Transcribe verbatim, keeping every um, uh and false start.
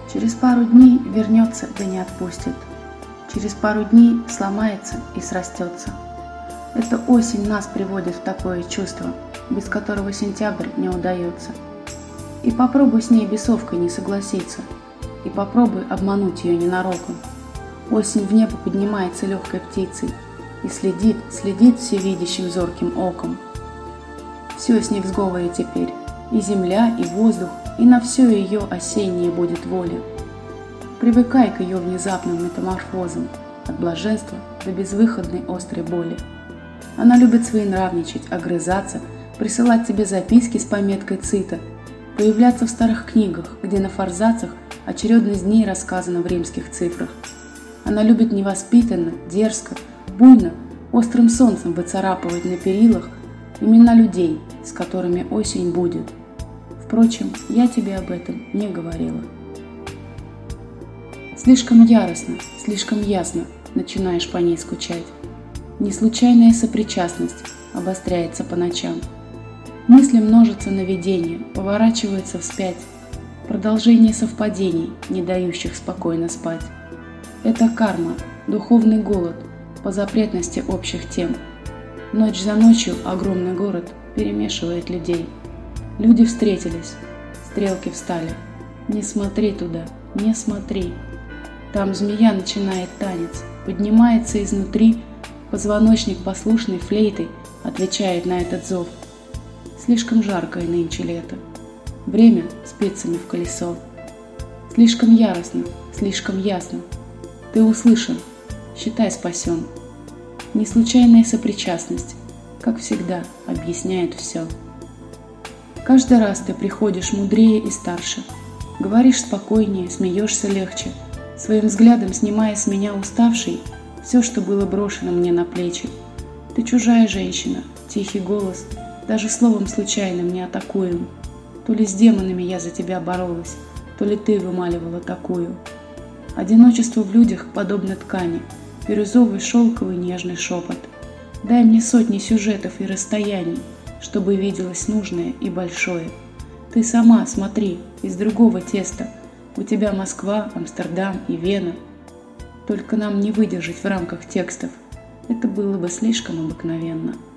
Через пару дней вернется, да не отпустит. Через пару дней сломается и срастется. Эта осень нас приводит в такое чувство, без которого сентябрь не удается. И попробуй с ней бесовкой не согласиться, и попробуй обмануть ее ненароком. Осень в небо поднимается легкой птицей и следит, следит всевидящим зорким оком. Все с ней в сговоре теперь, и земля, и воздух, и на все ее осеннее будет воля. Привыкай к ее внезапным метаморфозам, от блаженства до безвыходной острой боли. Она любит своенравничать, огрызаться, присылать тебе записки с пометкой «Цита», появляться в старых книгах, где на форзацах очередность дней рассказана в римских цифрах. Она любит невоспитанно, дерзко, буйно, острым солнцем выцарапывать на перилах имена людей, с которыми осень будет. Впрочем, я тебе об этом не говорила. Слишком яростно, слишком ясно начинаешь по ней скучать. Неслучайная сопричастность обостряется по ночам. Мысли множатся на видение, поворачиваются вспять. Продолжение совпадений, не дающих спокойно спать. Это карма, духовный голод по запретности общих тем. Ночь за ночью огромный город перемешивает людей. Люди встретились, стрелки встали. Не смотри туда, не смотри. Там змея начинает танец, поднимается изнутри, позвоночник послушной флейтой отвечает на этот зов. Слишком жаркое нынче лето, время спицами в колесо. Слишком яростно, слишком ясно. Ты услышан, считай спасен. Неслучайная сопричастность, как всегда, объясняет все. Каждый раз ты приходишь мудрее и старше, говоришь спокойнее, смеешься легче, своим взглядом снимая с меня уставший все, что было брошено мне на плечи. Ты чужая женщина, тихий голос, даже словом случайным не атакуем. То ли с демонами я за тебя боролась, то ли ты вымаливала такую. Одиночество в людях подобно ткани, бирюзовый шелковый нежный шепот. Дай мне сотни сюжетов и расстояний, чтобы виделось нужное и большое. Ты сама смотри, из другого теста. У тебя Москва, Амстердам и Вена. Только нам не выдержать в рамках текстов. Это было бы слишком обыкновенно.